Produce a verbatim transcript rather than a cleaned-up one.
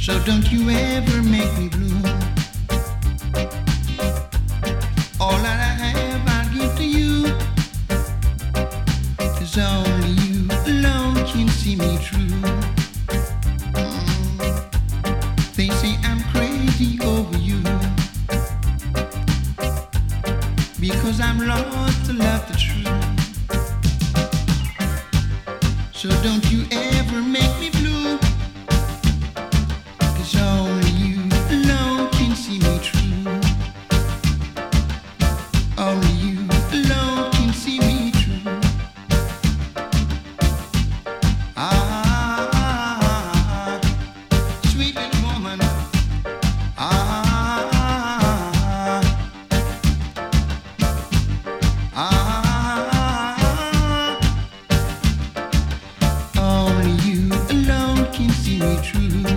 So don't you ever make me blue. All that I have I'll give to you. 'Cause only you alone can see me through. Mm. They say I'm crazy over you, because I'm lost to love the truth. So don't you ever make me blue. 'Cause only you alone can see me true. Only you alone can see me true. Ah, sweet little woman. Ah, ah, only you alone can see me true.